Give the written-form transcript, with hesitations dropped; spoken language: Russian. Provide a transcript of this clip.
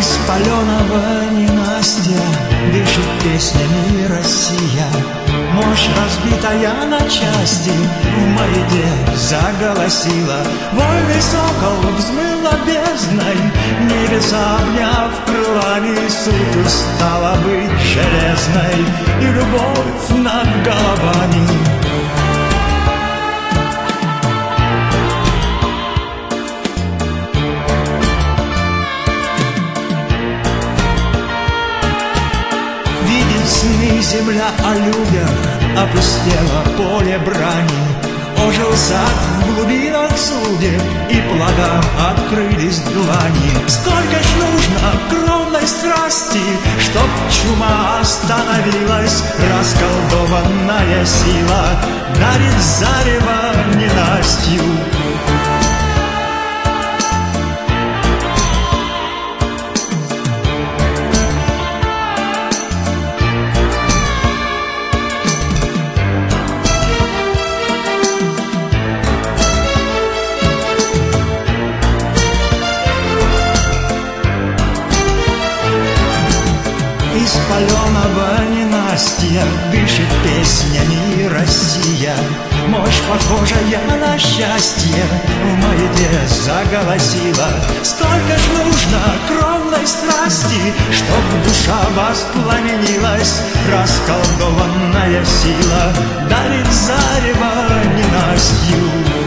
Из паленого ненастья дышит песнями Россия. Мощь, разбитая на части, в маяке заголосила. Вольный сокол взмыла бездной, небеса обняв крылами. Суть устала быть железной, и любовь над головами. Сны земля о людях, опустело поле брани. Ожил сад в глубинах судеб, и плодам открылись длани. Сколько ж нужно кровной страсти, чтоб чума остановилась. Расколдованная сила дарит зарево ненастью. Из паленого ненастья дышит песнями Россия. Мощь, похожая на счастье, в маяке заголосила. Сколько ж нужно кровной страсти, чтоб душа воспламенилась. Расколдованная сила дарит зарево ненастью.